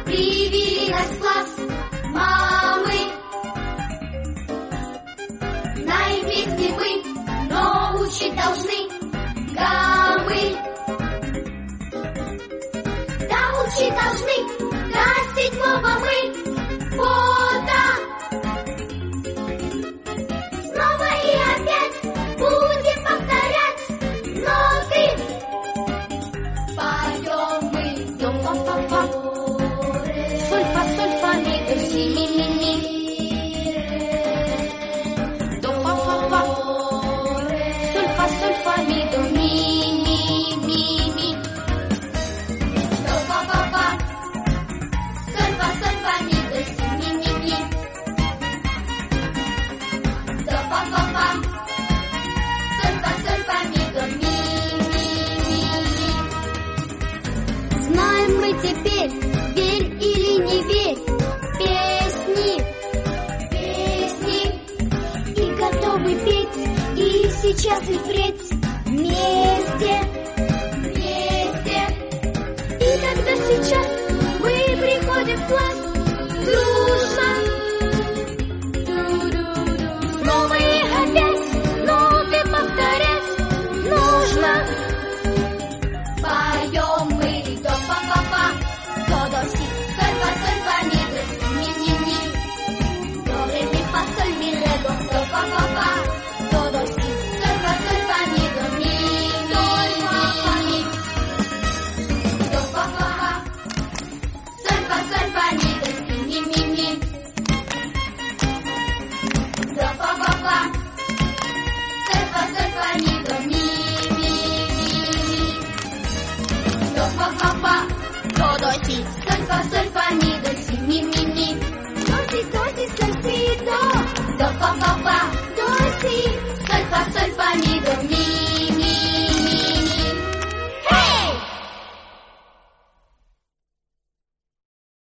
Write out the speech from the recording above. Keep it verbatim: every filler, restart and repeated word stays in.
привели нас в класс мамы. Знаем песни мы, но учить должны гаммы. Да, учить должны до седьмого мы. Фото. Снова и опять будем повторять ноты. Поем мы до фа-фа-фа, соль, фа, соль, фа, ми, до, си, ми, ми, ми. До фа-фа-фа, соль, фа, соль, фа, ми, до, ми, ми, ми, ми. До фа-фа-фа, соль, фа, соль, фа, ми, до, си, ми, ми, ми. До фа-фа-фа, соль, фа, соль, фа, ми, до, ми, ми, ми. Знаем мы теперь, верь или не верь, песни, песни. И готовы петь, и сейчас, и впредь, вместе, вместе. И когда сейчас мы приходим в класс, дружно, снова и опять ноты повторять нужно. Поем мы до фа-фа-фа, до, до, си, соль, фа, соль, фа, ми, до, си, ми, ми, ми. До, ре, ми, фа, соль, ми, ре, до, до, фа-фа-фа, до, до, си, соль, фа, соль, фа, ми, до, ми, соль, фа, фа, ми. До фа-фа-фа, соль, фа, соль, фа, ми, до, си, ми, ми, ми. До фа-фа-фа, соль, фа, соль, фа, ми, до, ми, ми, ми. До фа-фа-фа, до, до, си, соль, фа, соль, фа, ми, до, си, ми, ми, ми. До, си, до, си, соль, си, до. До фа-фа-фа, до, си, соль, фа, соль, фа, ми, до, ми.